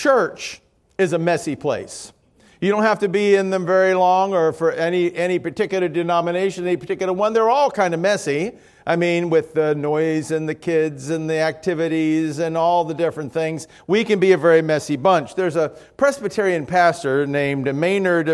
church is a messy place. You don't have to be in them very long or for any particular denomination, any particular one. They're all kind of messy. I mean, with the noise and the kids and the activities and all the different things, we can be a very messy bunch. There's a Presbyterian pastor named Maynard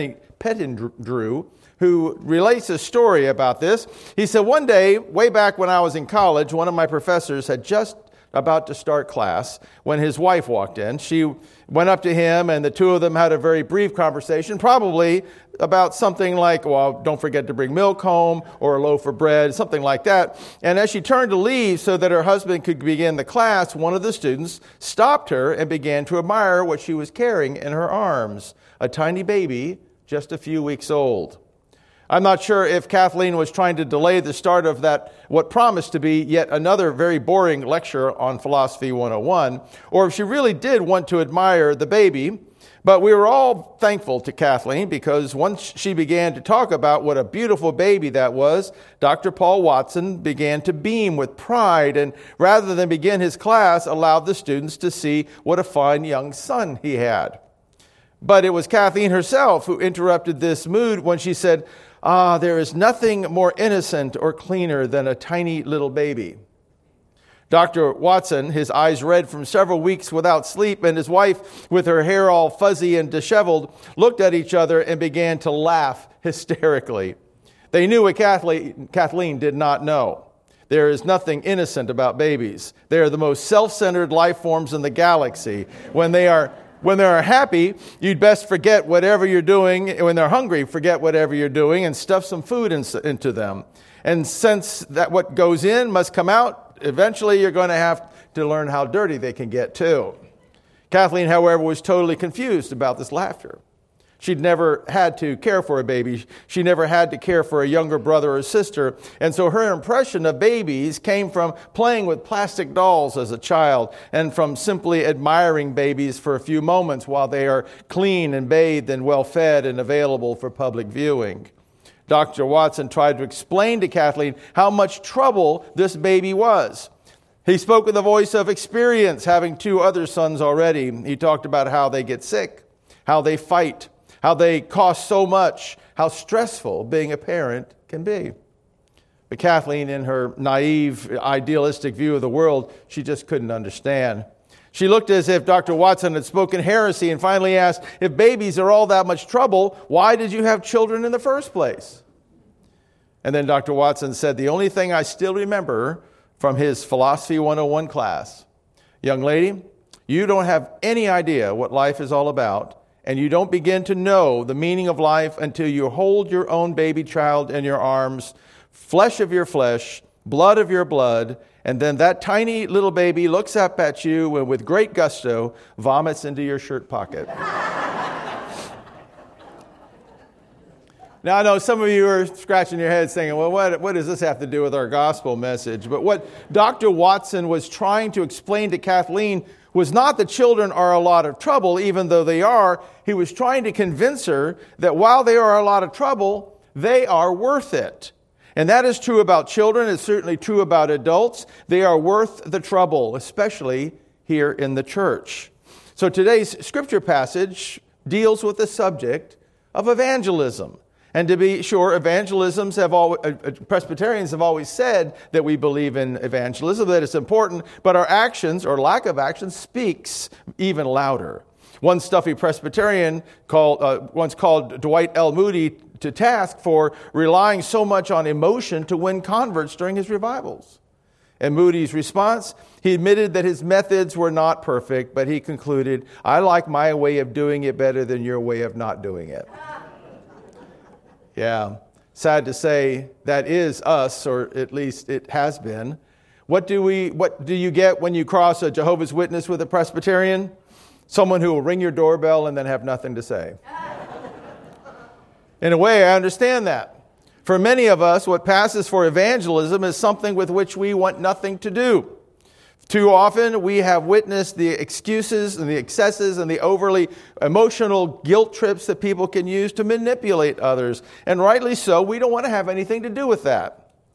Pettendrew who relates a story about this. He said, one day, way back when I was in college, one of my professors had just about to start class when his wife walked in. She went up to him and the two of them had a very brief conversation, probably about something like, well, don't forget to bring milk home or a loaf of bread, something like that. And as she turned to leave so that her husband could begin the class, one of the students stopped her and began to admire what she was carrying in her arms, a tiny baby just a few weeks old. I'm not sure if Kathleen was trying to delay the start of that, what promised to be yet another very boring lecture on Philosophy 101, or if she really did want to admire the baby. But we were all thankful to Kathleen because once she began to talk about what a beautiful baby that was, Dr. Paul Watson began to beam with pride and rather than begin his class, allowed the students to see what a fine young son he had. But it was Kathleen herself who interrupted this mood when she said, there is nothing more innocent or cleaner than a tiny little baby. Dr. Watson, his eyes red from several weeks without sleep, and his wife, with her hair all fuzzy and disheveled, looked at each other and began to laugh hysterically. They knew what Kathleen did not know. There is nothing innocent about babies. They are the most self-centered life forms in the galaxy. When they are happy, you'd best forget whatever you're doing. When they're hungry, forget whatever you're doing and stuff some food into them. And since that what goes in must come out, eventually you're going to have to learn how dirty they can get too. Kathleen, however, was totally confused about this laughter. She'd never had to care for a baby. She never had to care for a younger brother or sister. And so her impression of babies came from playing with plastic dolls as a child and from simply admiring babies for a few moments while they are clean and bathed and well-fed and available for public viewing. Dr. Watson tried to explain to Kathleen how much trouble this baby was. He spoke with a voice of experience, having two other sons already. He talked about how they get sick, how they fight, how they cost so much, how stressful being a parent can be. But Kathleen, in her naive, idealistic view of the world, she just couldn't understand. She looked as if Dr. Watson had spoken heresy and finally asked, if babies are all that much trouble, why did you have children in the first place? And then Dr. Watson said, the only thing I still remember from his Philosophy 101 class, young lady, you don't have any idea what life is all about, and you don't begin to know the meaning of life until you hold your own baby child in your arms, flesh of your flesh, blood of your blood, and then that tiny little baby looks up at you and with great gusto vomits into your shirt pocket. Now, I know some of you are scratching your heads saying, well, what does this have to do with our gospel message? But what Dr. Watson was trying to explain to Kathleen was not that children are a lot of trouble, even though they are. He was trying to convince her that while they are a lot of trouble, they are worth it. And that is true about children. It's certainly true about adults. They are worth the trouble, especially here in the church. So today's scripture passage deals with the subject of evangelism. And to be sure, Presbyterians have always said that we believe in evangelism, that it's important, but our actions or lack of action speaks even louder. One stuffy Presbyterian once called Dwight L. Moody to task for relying so much on emotion to win converts during his revivals. And Moody's response, he admitted that his methods were not perfect, but he concluded, I like my way of doing it better than your way of not doing it. Yeah, sad to say that is us, or at least it has been. What do you get when you cross a Jehovah's Witness with a Presbyterian? Someone who will ring your doorbell and then have nothing to say. In a way, I understand that. For many of us, what passes for evangelism is something with which we want nothing to do. Too often, we have witnessed the excuses and the excesses and the overly emotional guilt trips that people can use to manipulate others. And rightly so, we don't want to have anything to do with that.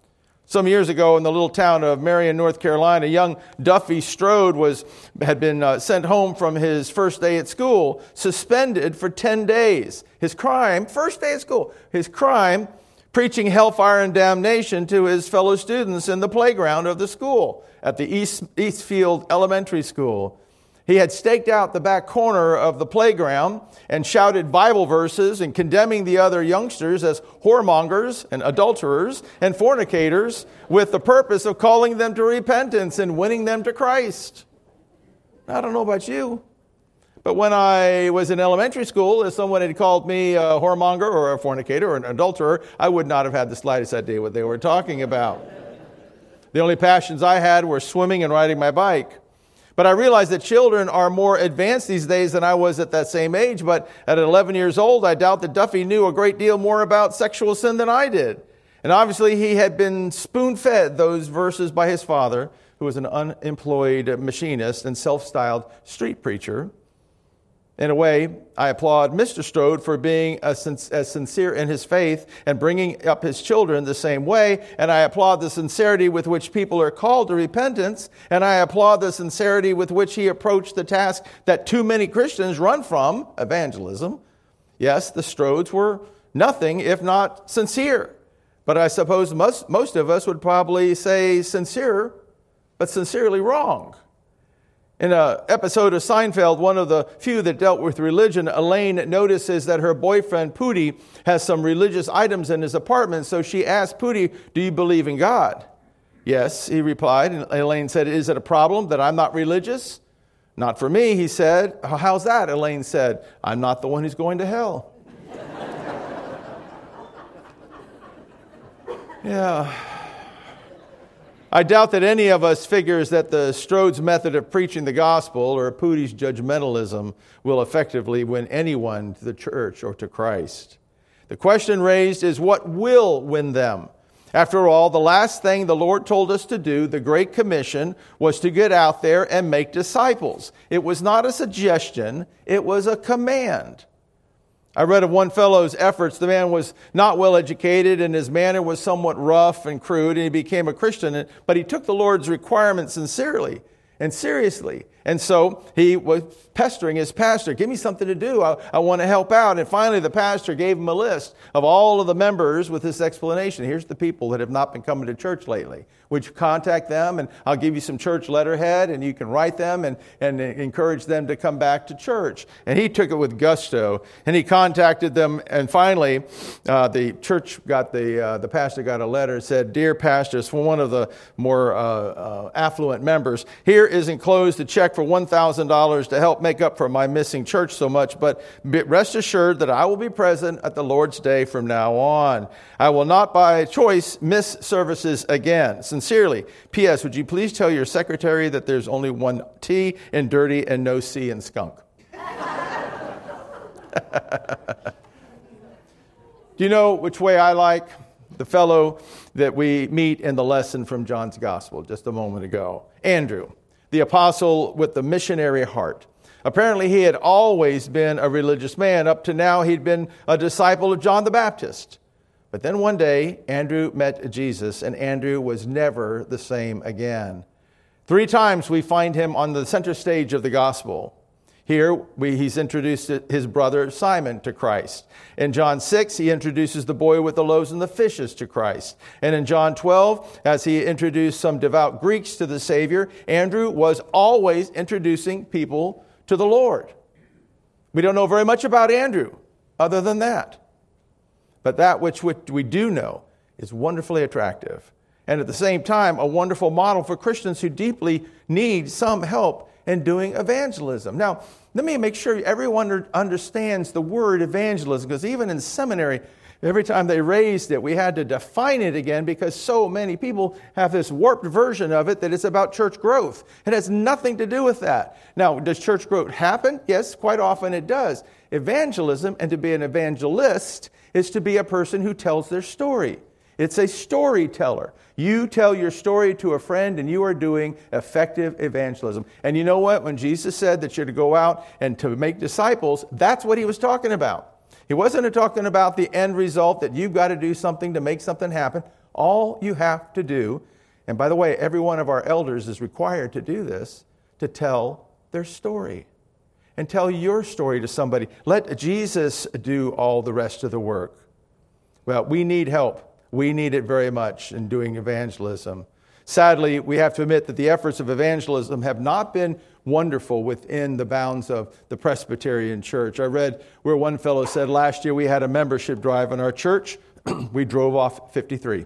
Some years ago in the little town of Marion, North Carolina, young Duffy Strode had been sent home from his first day at school, suspended for 10 days. His crime, first day at school, his crime, preaching hellfire and damnation to his fellow students in the playground of the school at the Eastfield Elementary School. He had staked out the back corner of the playground and shouted Bible verses and condemning the other youngsters as whoremongers and adulterers and fornicators with the purpose of calling them to repentance and winning them to Christ. I don't know about you, but when I was in elementary school, if someone had called me a whoremonger or a fornicator or an adulterer, I would not have had the slightest idea what they were talking about. The only passions I had were swimming and riding my bike. But I realize that children are more advanced these days than I was at that same age. But at 11 years old, I doubt that Duffy knew a great deal more about sexual sin than I did. And obviously, he had been spoon-fed those verses by his father, who was an unemployed machinist and self-styled street preacher. In a way, I applaud Mr. Strode for being as sincere in his faith and bringing up his children the same way. And I applaud the sincerity with which people are called to repentance. And I applaud the sincerity with which he approached the task that too many Christians run from, evangelism. Yes, the Strodes were nothing if not sincere. But I suppose most of us would probably say sincere, but sincerely wrong. In an episode of Seinfeld, one of the few that dealt with religion, Elaine notices that her boyfriend, Pootie, has some religious items in his apartment, so she asked Pootie, "Do you believe in God?" "Yes," he replied, and Elaine said, "Is it a problem that I'm not religious?" "Not for me," he said. "How's that?" Elaine said. "I'm not the one who's going to hell." Yeah. I doubt that any of us figures that the Strode's method of preaching the gospel or Pootie's judgmentalism will effectively win anyone to the church or to Christ. The question raised is what will win them? After all, the last thing the Lord told us to do, the Great Commission, was to get out there and make disciples. It was not a suggestion, it was a command. I read of one fellow's efforts. The man was not well educated and his manner was somewhat rough and crude, and he became a Christian, but he took the Lord's requirements sincerely and seriously. And so he was pestering his pastor, "Give me something to do. I want to help out." And finally the pastor gave him a list of all of the members with this explanation. "Here's the people that have not been coming to church lately. Would you contact them, and I'll give you some church letterhead, and you can write them and encourage them to come back to church." And he took it with gusto, and he contacted them. And finally, the church got the pastor got a letter that said, "Dear pastors," from one of the more affluent members, "Here is enclosed a check for $1,000 to help make up for my missing church so much, but rest assured that I will be present at the Lord's Day from now on. I will not by choice miss services again. Sincerely, P.S. Would you please tell your secretary that there's only one T in dirty and no C in skunk?" Do you know which way I like? The fellow that we meet in the lesson from John's Gospel just a moment ago. Andrew, the apostle with the missionary heart. Apparently he had always been a religious man. Up to now he'd been a disciple of John the Baptist. But then one day, Andrew met Jesus, and Andrew was never the same again. 3 times we find him on the center stage of the gospel. Here, he's introduced his brother Simon to Christ. In John 6, he introduces the boy with the loaves and the fishes to Christ. And in John 12, as he introduced some devout Greeks to the Savior, Andrew was always introducing people to the Lord. We don't know very much about Andrew other than that. But that which we do know is wonderfully attractive. And at the same time, a wonderful model for Christians who deeply need some help in doing evangelism. Now, let me make sure everyone understands the word evangelism, because even in seminary, every time they raised it, we had to define it again because so many people have this warped version of it that it's about church growth. It has nothing to do with that. Now, does church growth happen? Yes, quite often it does. Evangelism, and to be an evangelist, is to be a person who tells their story. It's a storyteller. You tell your story to a friend and you are doing effective evangelism. And you know what? When Jesus said that you're to go out and to make disciples, that's what he was talking about. He wasn't talking about the end result that you've got to do something to make something happen. All you have to do, and by the way, every one of our elders is required to do this, to tell their story. And tell your story to somebody. Let Jesus do all the rest of the work. Well, we need help. We need it very much in doing evangelism. Sadly, we have to admit that the efforts of evangelism have not been wonderful within the bounds of the Presbyterian Church. I read where one fellow said last year we had a membership drive in our church. We drove off 53.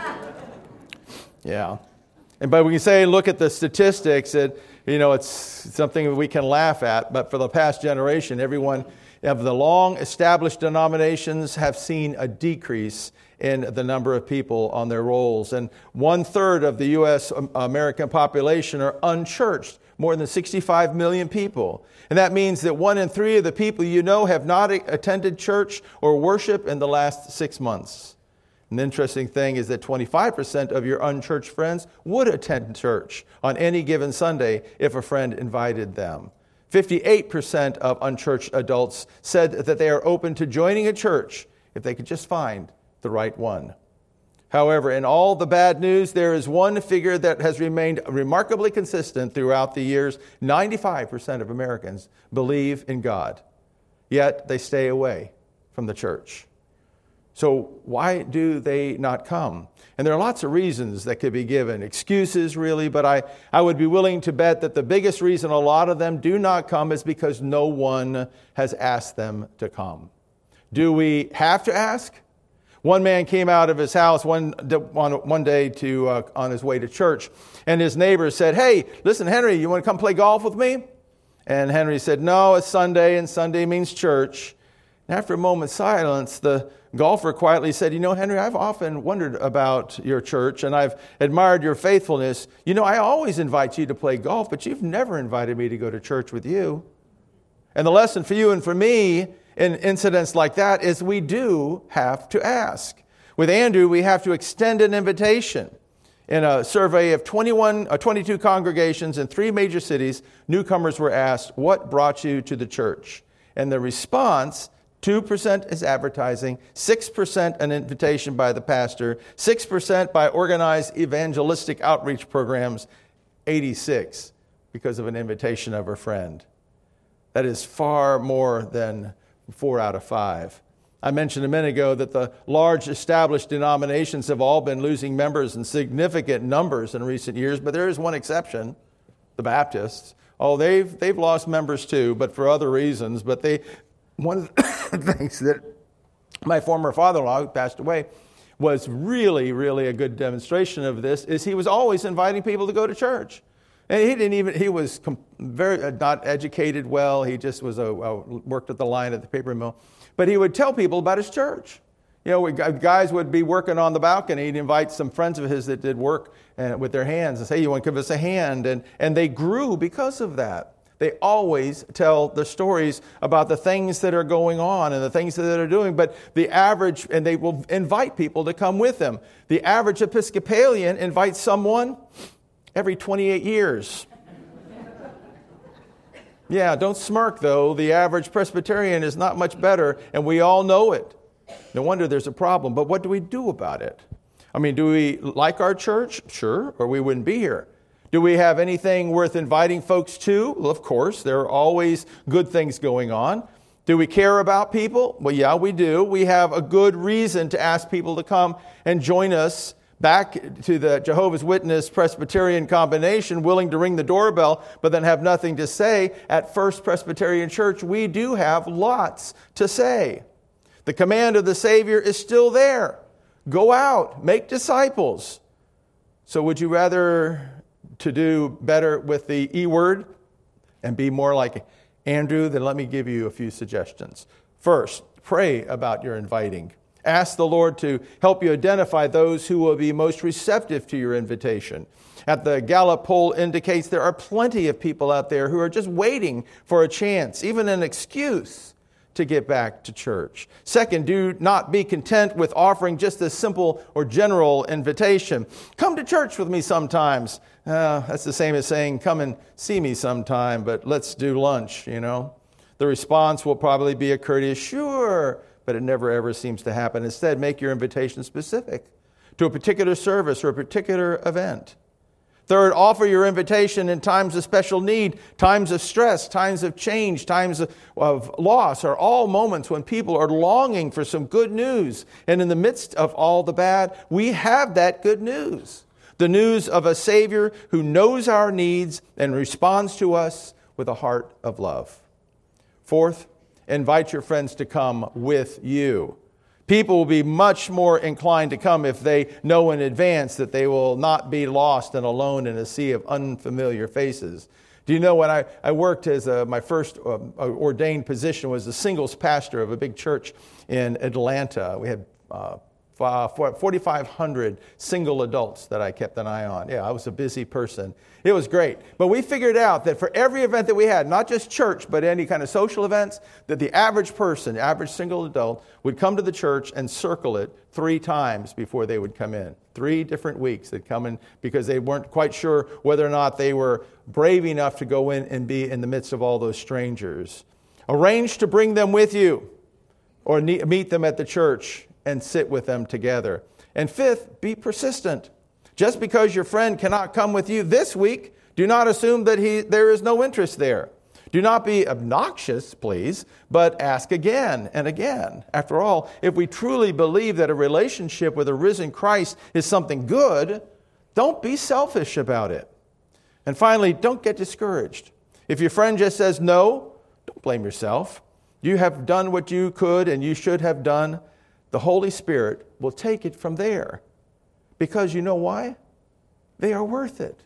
Yeah. But we can say, look at the statistics, it's something that we can laugh at, but for the past generation, everyone of the long-established denominations have seen a decrease in the number of people on their rolls. And 1/3 of the U.S. American population are unchurched, more than 65 million people. And that means that 1 in 3 of the people you know have not attended church or worship in the last 6 months. An interesting thing is that 25% of your unchurched friends would attend church on any given Sunday if a friend invited them. 58% of unchurched adults said that they are open to joining a church if they could just find the right one. However, in all the bad news, there is one figure that has remained remarkably consistent throughout the years. 95% of Americans believe in God, yet they stay away from the church. So why do they not come? And there are lots of reasons that could be given, excuses really, but I would be willing to bet that the biggest reason a lot of them do not come is because no one has asked them to come. Do we have to ask? One man came out of his house one day on his way to church, and his neighbor said, "Hey, listen, Henry, you want to come play golf with me?" And Henry said, "No, it's Sunday, and Sunday means church." And after a moment's silence, the golfer quietly said, "Henry, I've often wondered about your church, and I've admired your faithfulness. I always invite you to play golf, but you've never invited me to go to church with you. And the lesson for you and for me in incidents like that is we do have to ask. With Andrew, we have to extend an invitation. In a survey of 22 congregations in 3 major cities, newcomers were asked, "What brought you to the church?" And the response, 2% is advertising, 6% an invitation by the pastor, 6% by organized evangelistic outreach programs, 86 because of an invitation of a friend. That is far more than 4 out of 5. I mentioned a minute ago that the large established denominations have all been losing members in significant numbers in recent years, but there is one exception, the Baptists. Oh, they've lost members too, but for other reasons. But one of the things that my former father-in-law, who passed away, was really, really a good demonstration of this, is he was always inviting people to go to church. And he was very not educated well. He just was worked at the line at the paper mill. But he would tell people about his church. Guys would be working on the balcony. He'd invite some friends of his that did work with their hands and say, "Hey, you want to give us a hand?" And they grew because of that. They always tell the stories about the things that are going on and the things that they're doing. But the average, and they will invite people to come with them. The average Episcopalian invites someone every 28 years. Yeah, don't smirk though. The average Presbyterian is not much better, and we all know it. No wonder there's a problem. But what do we do about it? Do we like our church? Sure, or we wouldn't be here. Do we have anything worth inviting folks to? Well, of course, there are always good things going on. Do we care about people? Well, yeah, we do. We have a good reason to ask people to come and join us back to the Jehovah's Witness Presbyterian combination, willing to ring the doorbell, but then have nothing to say. At First Presbyterian Church, we do have lots to say. The command of the Savior is still there. Go out, make disciples. So would you rather to do better with the E word and be more like Andrew? Then let me give you a few suggestions. First, pray about your inviting. Ask the Lord to help you identify those who will be most receptive to your invitation. At the Gallup poll indicates there are plenty of people out there who are just waiting for a chance, even an excuse, to get back to church. Second, do not be content with offering just a simple or general invitation. Come to church with me sometimes. That's the same as saying, come and see me sometime, but let's do lunch, The response will probably be a courteous, sure, but it never ever seems to happen. Instead, make your invitation specific. to a particular service or a particular event. Third, offer your invitation in times of special need, times of stress, times of change, times of loss are all moments when people are longing for some good news. And in the midst of all the bad, we have that good news. The news of a Savior who knows our needs and responds to us with a heart of love. Fourth, invite your friends to come with you. People will be much more inclined to come if they know in advance that they will not be lost and alone in a sea of unfamiliar faces. Do you know when I worked as my first ordained position was the singles pastor of a big church in Atlanta. We had 4,500 single adults that I kept an eye on. Yeah, I was a busy person. It was great. But we figured out that for every event that we had, not just church, but any kind of social events, that the average person, the average single adult, would come to the church and circle it 3 times before they would come in. 3 different weeks they'd come in because they weren't quite sure whether or not they were brave enough to go in and be in the midst of all those strangers. Arrange to bring them with you or meet them at the church and sit with them together. And fifth, be persistent. Just because your friend cannot come with you this week, do not assume that there is no interest there. Do not be obnoxious, please, but ask again and again. After all, if we truly believe that a relationship with a risen Christ is something good, don't be selfish about it. And finally, don't get discouraged. If your friend just says no, don't blame yourself. You have done what you could and you should have done. The Holy Spirit will take it from there. Because you know why? They are worth it.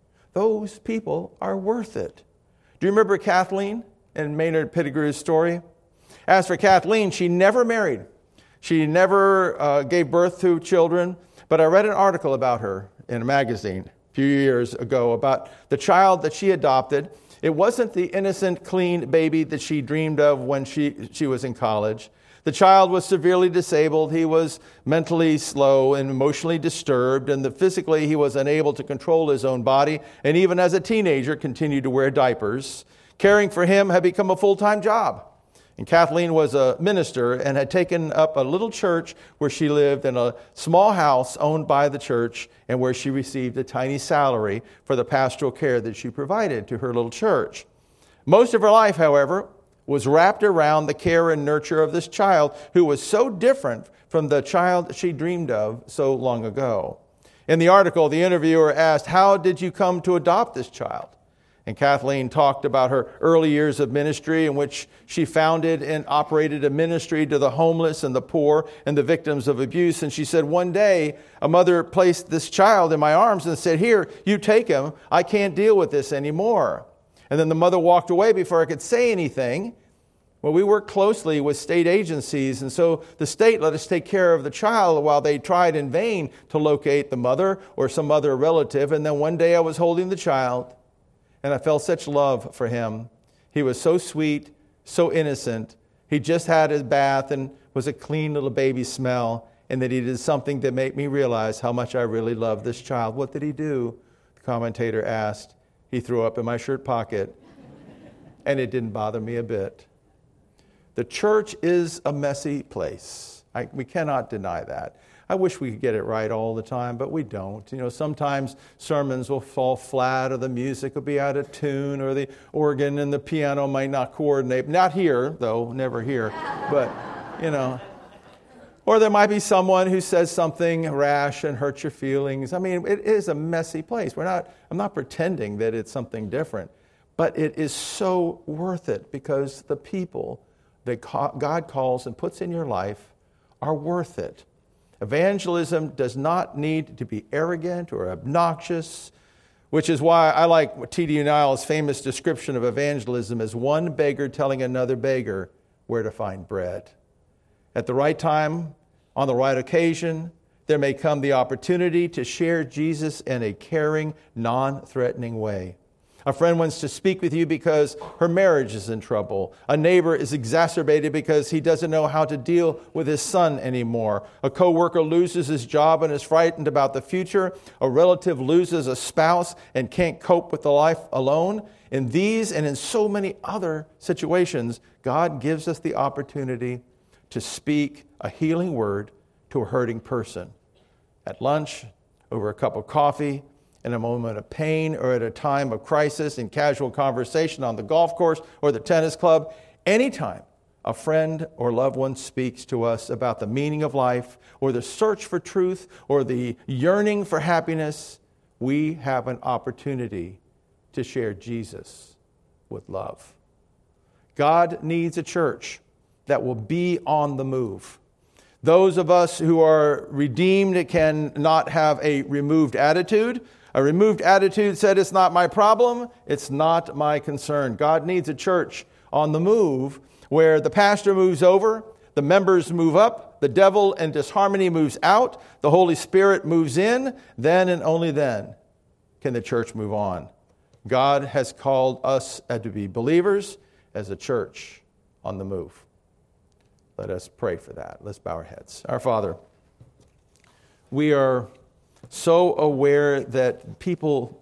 Those people are worth it. Do you remember Kathleen and Maynard Pettigrew's story? As for Kathleen, she never married. She never gave birth to children. But I read an article about her in a magazine a few years ago about the child that she adopted. It wasn't the innocent, clean baby that she dreamed of when she was in college. The child was severely disabled. He was mentally slow and emotionally disturbed, and physically he was unable to control his own body, and even as a teenager continued to wear diapers. Caring for him had become a full-time job. And Kathleen was a minister and had taken up a little church where she lived in a small house owned by the church and where she received a tiny salary for the pastoral care that she provided to her little church. Most of her life, however, was wrapped around the care and nurture of this child who was so different from the child she dreamed of so long ago. In the article, the interviewer asked, "How did you come to adopt this child?" And Kathleen talked about her early years of ministry in which she founded and operated a ministry to the homeless and the poor and the victims of abuse. And she said, one day, a mother placed this child in my arms and said, "Here, you take him. I can't deal with this anymore." And then the mother walked away before I could say anything. Well, we work closely with state agencies, and so the state let us take care of the child while they tried in vain to locate the mother or some other relative. And then one day I was holding the child, and I felt such love for him. He was so sweet, so innocent. He just had his bath and was a clean little baby smell, and that he did something that made me realize how much I really loved this child. What did he do? The commentator asked. He threw up in my shirt pocket, and it didn't bother me a bit. The church is a messy place. We cannot deny that. I wish we could get it right all the time, but we don't. You know, sometimes sermons will fall flat, or the music will be out of tune, or the organ and the piano might not coordinate. Not here, though, never here. But, you know. Or there might be someone who says something rash and hurts your feelings. I mean, it is a messy place. I'm not pretending that it's something different. But it is so worth it because the people that God calls and puts in your life are worth it. Evangelism does not need to be arrogant or obnoxious, which is why I like T.D. Niles' famous description of evangelism as one beggar telling another beggar where to find bread. At the right time, on the right occasion, there may come the opportunity to share Jesus in a caring, non-threatening way. A friend wants to speak with you because her marriage is in trouble. A neighbor is exacerbated because he doesn't know how to deal with his son anymore. A coworker loses his job and is frightened about the future. A relative loses a spouse and can't cope with the life alone. In these and in so many other situations, God gives us the opportunity to speak a healing word to a hurting person. at lunch, over a cup of coffee, in a moment of pain, or at a time of crisis, in casual conversation on the golf course or the tennis club. Anytime a friend or loved one speaks to us about the meaning of life, or the search for truth, or the yearning for happiness, we have an opportunity to share Jesus with love. God needs a church that will be on the move. Those of us who are redeemed can not have a removed attitude. A removed attitude said, it's not my problem, it's not my concern. God needs a church on the move where the pastor moves over, the members move up, the devil and disharmony moves out, the Holy Spirit moves in. Then and only then can the church move on. God has called us to be believers as a church on the move. Let us pray for that. Let's bow our heads. Our Father, we are so aware that people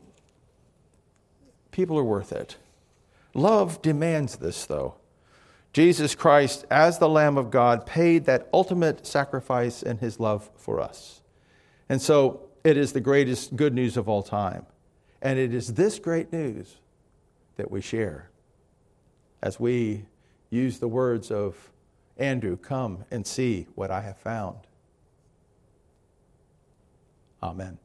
are worth it. Love demands this, though. Jesus Christ, as the Lamb of God, paid that ultimate sacrifice in his love for us. And so it is the greatest good news of all time. And it is this great news that we share as we use the words of Andrew, come and see what I have found. Amen.